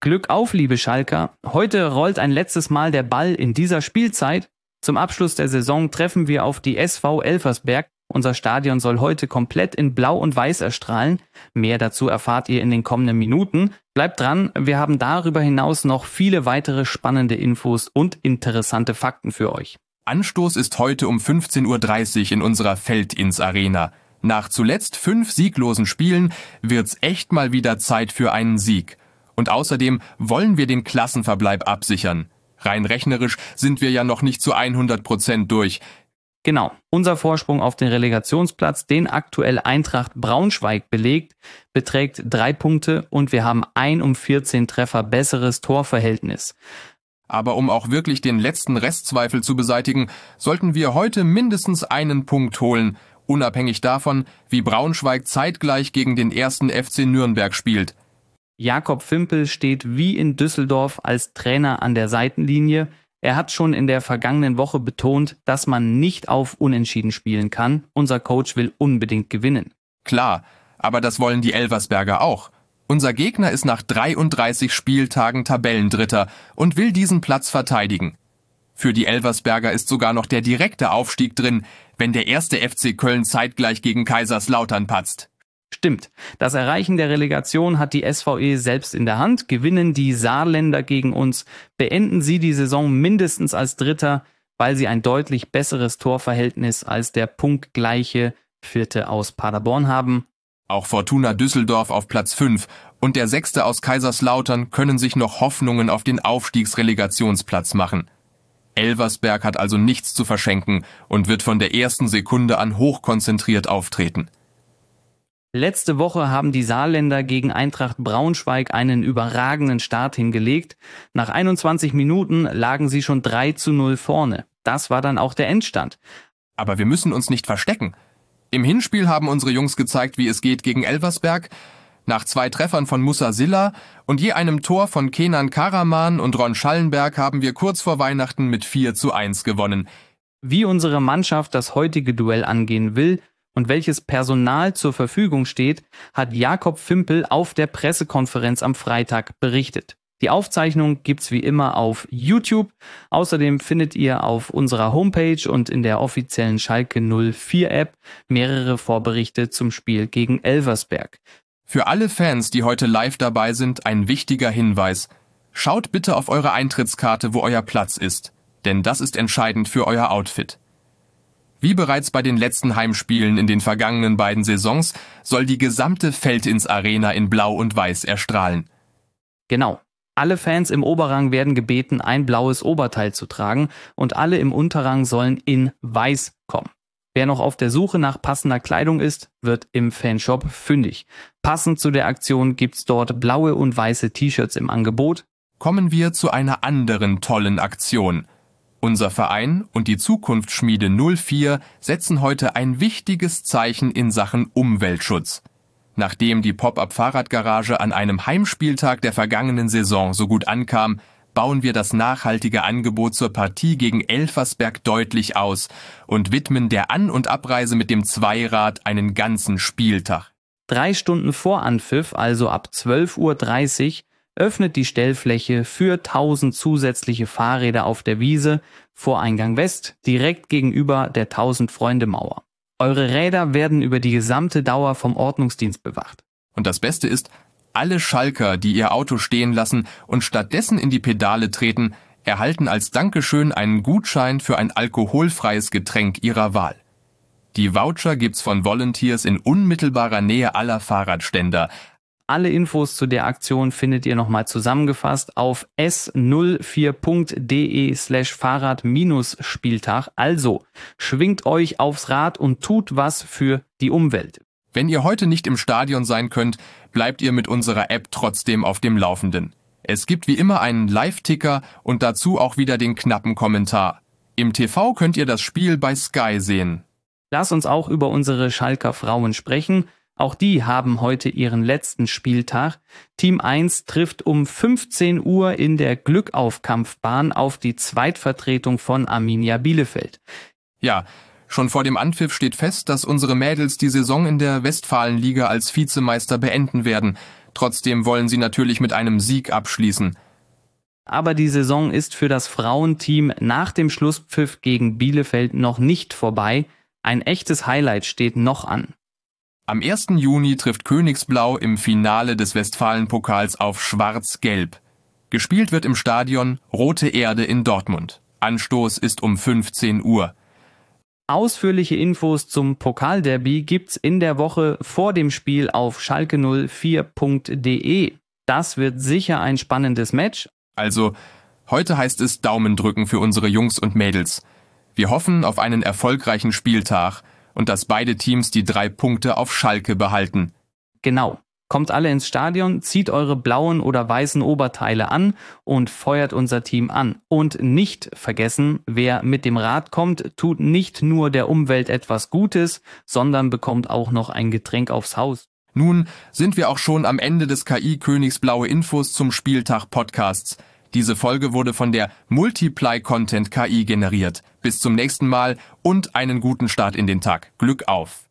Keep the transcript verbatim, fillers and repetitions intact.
Glück auf, liebe Schalker. Heute rollt ein letztes Mal der Ball in dieser Spielzeit. Zum Abschluss der Saison treffen wir auf die S V Elversberg. Unser Stadion soll heute komplett in Blau und Weiß erstrahlen. Mehr dazu erfahrt ihr in den kommenden Minuten. Bleibt dran, wir haben darüber hinaus noch viele weitere spannende Infos und interessante Fakten für euch. Anstoß ist heute um fünfzehn Uhr dreißig in unserer Feldins-Arena. Nach zuletzt fünf sieglosen Spielen wird's echt mal wieder Zeit für einen Sieg. Und außerdem wollen wir den Klassenverbleib absichern. Rein rechnerisch sind wir ja noch nicht zu hundert Prozent durch. Genau, unser Vorsprung auf den Relegationsplatz, den aktuell Eintracht Braunschweig belegt, beträgt drei Punkte und wir haben ein um vierzehn Treffer besseres Torverhältnis. Aber um auch wirklich den letzten Restzweifel zu beseitigen, sollten wir heute mindestens einen Punkt holen, unabhängig davon, wie Braunschweig zeitgleich gegen den ersten F C Nürnberg spielt. Jakob Fimpel steht wie in Düsseldorf als Trainer an der Seitenlinie. Er hat schon in der vergangenen Woche betont, dass man nicht auf Unentschieden spielen kann. Unser Coach will unbedingt gewinnen. Klar, aber das wollen die Elversberger auch. Unser Gegner ist nach dreiunddreißig Spieltagen Tabellendritter und will diesen Platz verteidigen. Für die Elversberger ist sogar noch der direkte Aufstieg drin, wenn der erste F C Köln zeitgleich gegen Kaiserslautern patzt. Stimmt, das Erreichen der Relegation hat die S V E selbst in der Hand. Gewinnen die Saarländer gegen uns, beenden sie die Saison mindestens als Dritter, weil sie ein deutlich besseres Torverhältnis als der punktgleiche Vierte aus Paderborn haben. Auch Fortuna Düsseldorf auf Platz fünf und der Sechste aus Kaiserslautern können sich noch Hoffnungen auf den Aufstiegsrelegationsplatz machen. Elversberg hat also nichts zu verschenken und wird von der ersten Sekunde an hochkonzentriert auftreten. Letzte Woche haben die Saarländer gegen Eintracht Braunschweig einen überragenden Start hingelegt. Nach einundzwanzig Minuten lagen sie schon drei zu null vorne. Das war dann auch der Endstand. Aber wir müssen uns nicht verstecken. Im Hinspiel haben unsere Jungs gezeigt, wie es geht gegen Elversberg. Nach zwei Treffern von Musa Silla und je einem Tor von Kenan Karaman und Ron Schallenberg haben wir kurz vor Weihnachten mit vier zu eins gewonnen. Wie unsere Mannschaft das heutige Duell angehen will und welches Personal zur Verfügung steht, hat Jakob Fimpel auf der Pressekonferenz am Freitag berichtet. Die Aufzeichnung gibt's wie immer auf YouTube. Außerdem findet ihr auf unserer Homepage und in der offiziellen Schalke null vier App mehrere Vorberichte zum Spiel gegen Elversberg. Für alle Fans, die heute live dabei sind, ein wichtiger Hinweis. Schaut bitte auf eure Eintrittskarte, wo euer Platz ist, denn das ist entscheidend für euer Outfit. Wie bereits bei den letzten Heimspielen in den vergangenen beiden Saisons soll die gesamte Feldins-Arena in Blau und Weiß erstrahlen. Genau. Alle Fans im Oberrang werden gebeten, ein blaues Oberteil zu tragen und alle im Unterrang sollen in Weiß kommen. Wer noch auf der Suche nach passender Kleidung ist, wird im Fanshop fündig. Passend zu der Aktion gibt's dort blaue und weiße T-Shirts im Angebot. Kommen wir zu einer anderen tollen Aktion. Unser Verein und die Zukunftsschmiede null vier setzen heute ein wichtiges Zeichen in Sachen Umweltschutz. Nachdem die Pop-up-Fahrradgarage an einem Heimspieltag der vergangenen Saison so gut ankam, bauen wir das nachhaltige Angebot zur Partie gegen Elversberg deutlich aus und widmen der An- und Abreise mit dem Zweirad einen ganzen Spieltag. Drei Stunden vor Anpfiff, also ab zwölf Uhr dreißig, öffnet die Stellfläche für tausend zusätzliche Fahrräder auf der Wiese vor Eingang West, direkt gegenüber der tausend-Freunde-Mauer. Eure Räder werden über die gesamte Dauer vom Ordnungsdienst bewacht. Und das Beste ist, alle Schalker, die ihr Auto stehen lassen und stattdessen in die Pedale treten, erhalten als Dankeschön einen Gutschein für ein alkoholfreies Getränk ihrer Wahl. Die Voucher gibt's von Volunteers in unmittelbarer Nähe aller Fahrradständer. Alle Infos zu der Aktion findet ihr nochmal zusammengefasst auf s null vier punkt de slash Fahrrad Spieltag. Also, schwingt euch aufs Rad und tut was für die Umwelt. Wenn ihr heute nicht im Stadion sein könnt, bleibt ihr mit unserer App trotzdem auf dem Laufenden. Es gibt wie immer einen Live-Ticker und dazu auch wieder den knappen Kommentar. Im T V könnt ihr das Spiel bei Sky sehen. Lass uns auch über unsere Schalker Frauen sprechen. Auch die haben heute ihren letzten Spieltag. Team eins trifft um fünfzehn Uhr in der Glückaufkampfbahn auf die Zweitvertretung von Arminia Bielefeld. Ja, schon vor dem Anpfiff steht fest, dass unsere Mädels die Saison in der Westfalenliga als Vizemeister beenden werden. Trotzdem wollen sie natürlich mit einem Sieg abschließen. Aber die Saison ist für das Frauenteam nach dem Schlusspfiff gegen Bielefeld noch nicht vorbei. Ein echtes Highlight steht noch an. Am ersten Juni trifft Königsblau im Finale des Westfalenpokals auf Schwarz-Gelb. Gespielt wird im Stadion Rote Erde in Dortmund. Anstoß ist um fünfzehn Uhr. Ausführliche Infos zum Pokalderby gibt's in der Woche vor dem Spiel auf schalke null vier punkt de. Das wird sicher ein spannendes Match. Also, heute heißt es Daumen drücken für unsere Jungs und Mädels. Wir hoffen auf einen erfolgreichen Spieltag und dass beide Teams die drei Punkte auf Schalke behalten. Genau. Kommt alle ins Stadion, zieht eure blauen oder weißen Oberteile an und feuert unser Team an. Und nicht vergessen, wer mit dem Rad kommt, tut nicht nur der Umwelt etwas Gutes, sondern bekommt auch noch ein Getränk aufs Haus. Nun sind wir auch schon am Ende des K I Königsblaue Infos zum Spieltag Podcasts. Diese Folge wurde von der Multiply Content K I generiert. Bis zum nächsten Mal und einen guten Start in den Tag. Glück auf!